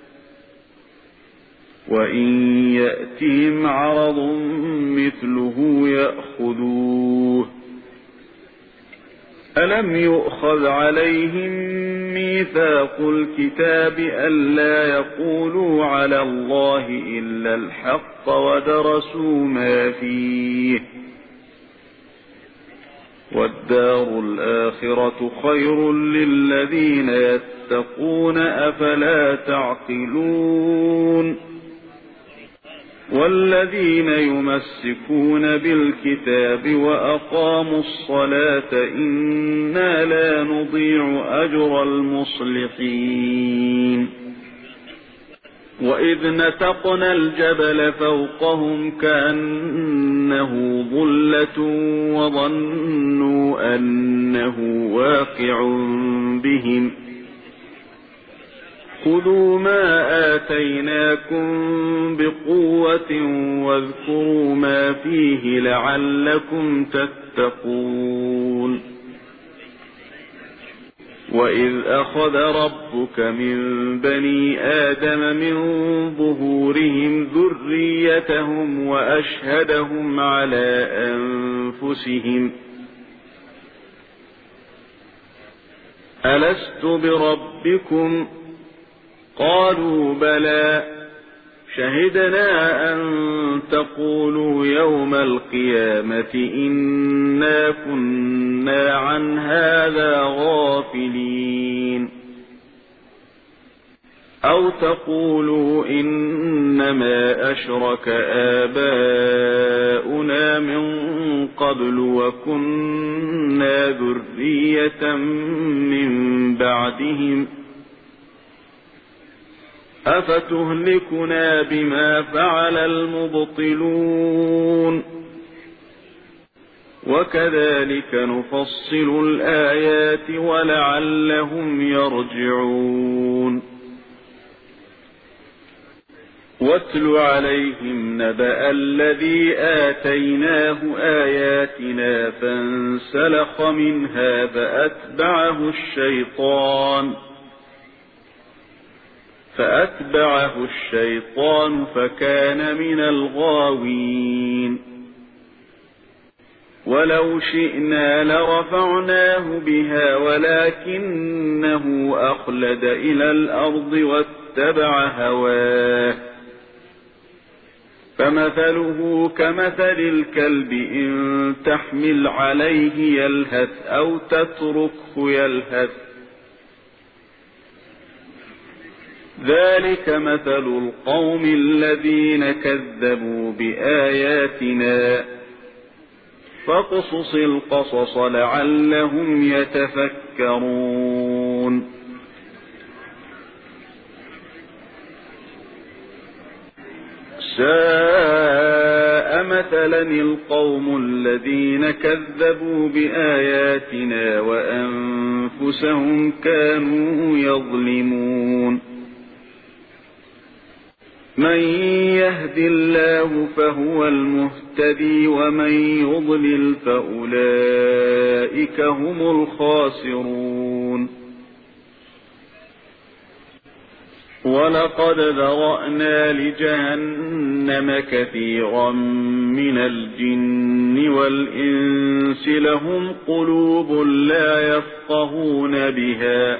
وإن يأتهم عرض مثله يأخذوه. ألم يؤخذ عليهم ميثاق الكتاب ألا يقولوا على الله إلا الحق ودرسوا ما فيه والدار الآخرة خير للذين يتقون أفلا تعقلون. والذين يمسكون بالكتاب وأقاموا الصلاة إنا لا نضيع أجر المصلحين. وإذ نتقنا الجبل فوقهم كأنه ظلة وظنوا أنه واقع بهم خذوا ما آتيناكم بقوة واذكروا ما فيه لعلكم تتقون. وإذ أخذ ربك من بني آدم من ظهورهم ذريتهم وأشهدهم على أنفسهم ألست بربكم قالوا بلى شهدنا أن تقولوا يوم القيامة إنا كنا عن هذا غافلين أو تقولوا إنما أشرك آباؤنا من قبل وكنا ذرية من بعدهم أفتهلكنا بما فعل المبطلون وكذلك نفصل الآيات ولعلهم يرجعون. واتل عليهم نبأ الذي آتيناه آياتنا فانسلخ منها فأتبعه الشيطان فكان من الغاوين. ولو شئنا لرفعناه بها ولكنه أخلد إلى الأرض واتبع هواه فمثله كمثل الكلب إن تحمل عليه يلهث أو تتركه يلهث ذلك مثل القوم الذين كذبوا بآياتنا فاقصص القصص لعلهم يتفكرون. ساء مثلا القوم الذين كذبوا بآياتنا وأنفسهم كانوا يظلمون. من يهد الله فهو المهتدي ومن يضلل فأولئك هم الخاسرون. ولقد ذرأنا لجهنم كثيرا من الجن والإنس لهم قلوب لا يفقهون بها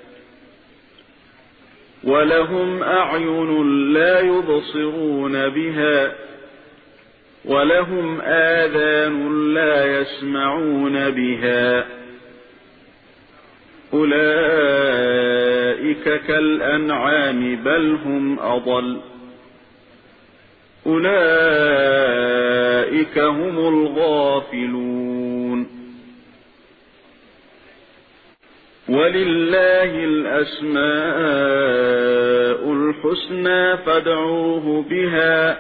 ولهم أعين لا يبصرون بها ولهم آذان لا يسمعون بها أولئك كالأنعام بل هم أضل أولئك هم الغافلون. ولله الأسماء الحسنى فادعوه بها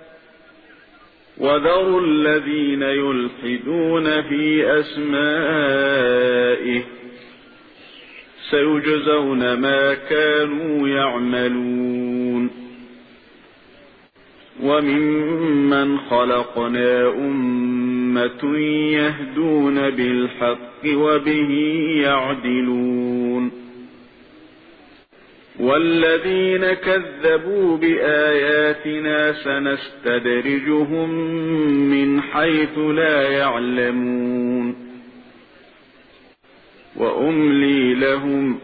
وذروا الذين يلحدون في أسمائه سيجزون ما كانوا يعملون. وممن خلقنا أمة يهدون بالحق وبه يعدلون. والذين كذبوا بآياتنا سنستدرجهم من حيث لا يعلمون وأملي لهم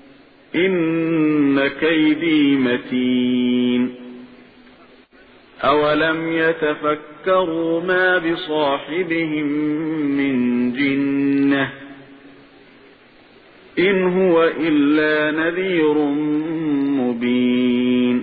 إن كيدي متين. أولم يتفكروا ما بصاحبهم من جنة إن هو إلا نذير مبين.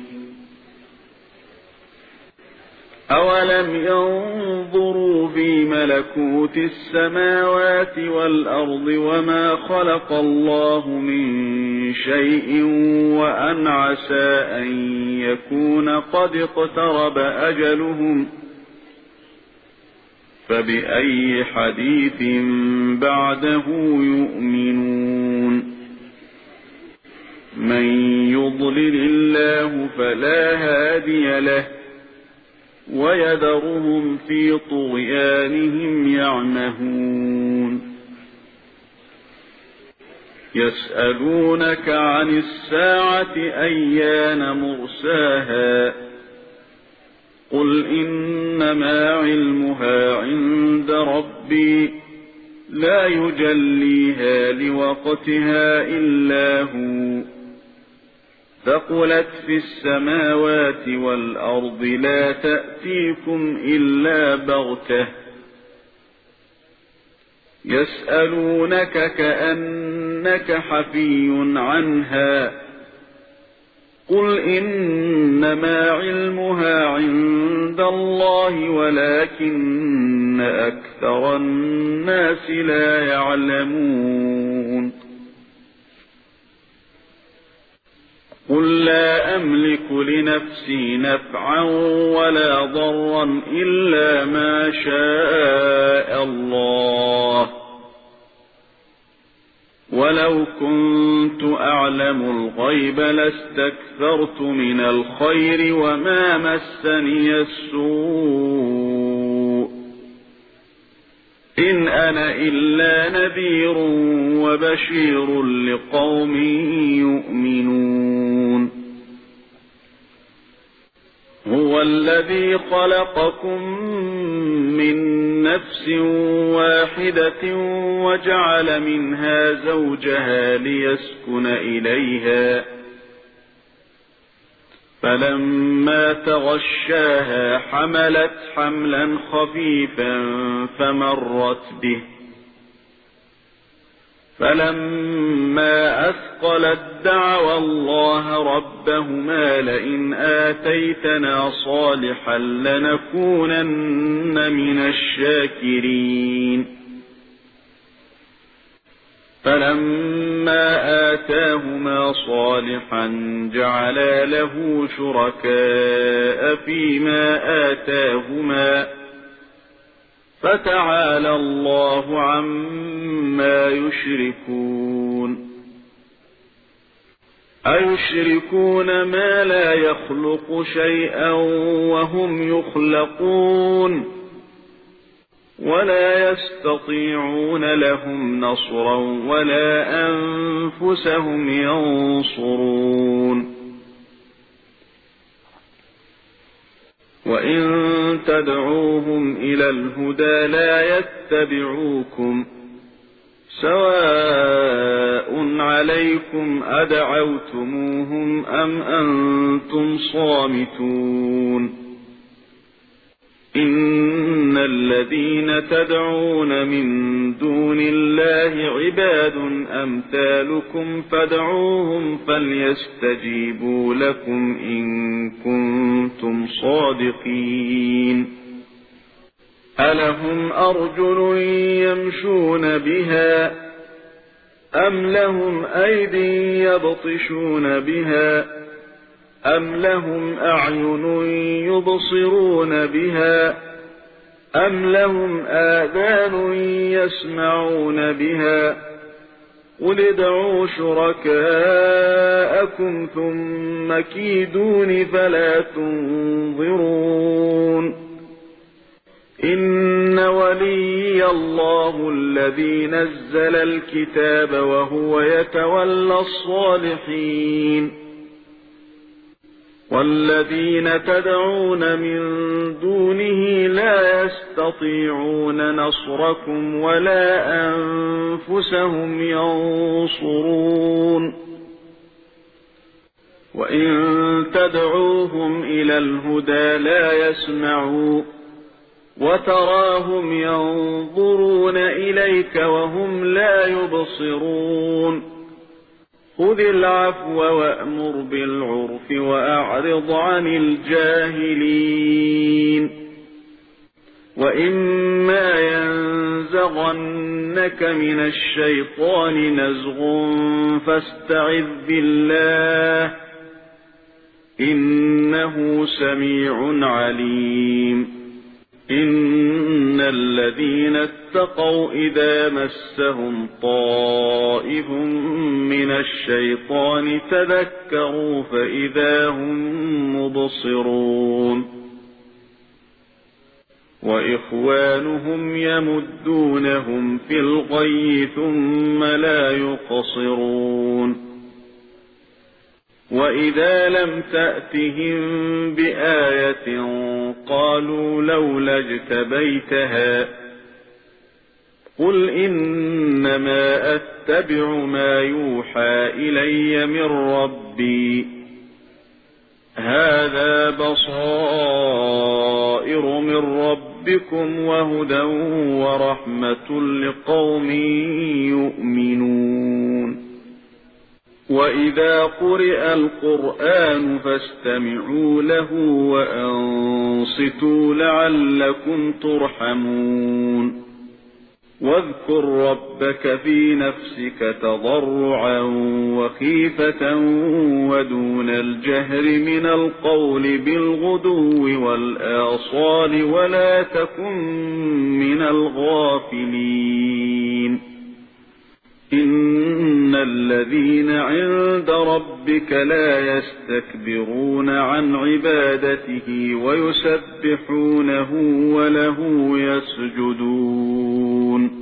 أولم ينظروا في ملكوت السماوات والأرض وما خلق الله من شيء وأن عسى أن يكون قد اقترب أجلهم فبأي حديث بعده يؤمنون. من يضلل الله فلا هادي له ويذرهم في طغيانهم يعمهون. يسألونك عن الساعة أيان مرساها قل إنما علمها عند ربي لا يجليها لوقتها إلا هو ثقلت في السماوات والأرض لا تأتيكم إلا بغتة يسألونك كأنك حفي عنها قل إنما علمها عند الله ولكن أكثر الناس لا يعلمون. قل لا أملك لنفسي نفعا ولا ضرا إلا ما شاء الله ولو كنت أعلم الغيب لاستكثرت من الخير وما مسني السوء إن أنا إلا نذير وبشير لقوم يؤمنون هو الذي خلقكم من نفس واحدة وجعل منها زوجها ليسكن إليها فلما تغشاها حملت حملا خفيفا فمرت به فلما أثقلت دعوا الله ربهما لئن آتيتنا صالحا لنكونن من الشاكرين فلما آتاهما صالحا جعلا له شركاء فيما آتاهما فتعالى الله عما يشركون أيشركون ما لا يخلق شيئا وهم يخلقون ولا يستطيعون لهم نصرا ولا أنفسهم ينصرون وإن تدعوهم إلى الهدى لا يتبعوكم سواء عليكم أدعوتموهم أم أنتم صامتون إن الذين تدعون من دون الله عباد أمثالكم فادعوهم فليستجيبوا لكم إن كنتم صادقين ألهم أرجل يمشون بها أم لهم أيد يبطشون بها أم لهم أعين يبصرون بها أم لهم آذان يسمعون بها قل ادعوا شركاءكم ثم كيدون فلا تنظرون إن وليي الله الذي نزل الكتاب وهو يتولى الصالحين والذين تدعون من دونه لا يستطيعون نصركم ولا أنفسهم ينصرون وإن تدعوهم إلى الهدى لا يسمعوا وتراهم ينظرون إليك وهم لا يبصرون خذ العفو وأمر بالعرف وأعرض عن الجاهلين وإما ينزغنك من الشيطان نزغ فاستعذ بالله إنه سميع عليم إن الذين اتقوا إذا مسهم طائف من الشيطان تذكروا فإذا هم مبصرون وإخوانهم يمدونهم في الغي ثم لا يقصرون وإذا لم تأتهم بآية قالوا لولا اجتبيتها قل إنما أتبع ما يوحى إلي من ربي هذا بصائر من ربكم وهدى ورحمة لقوم يؤمنون وإذا قرئ القرآن فاستمعوا له وأنصتوا لعلكم ترحمون واذكر ربك في نفسك تضرعا وخيفة ودون الجهر من القول بالغدو والآصال ولا تكن من الغافلين إن الذين عند ربك لا يستكبرون عن عبادته ويسبحونه وله يسجدون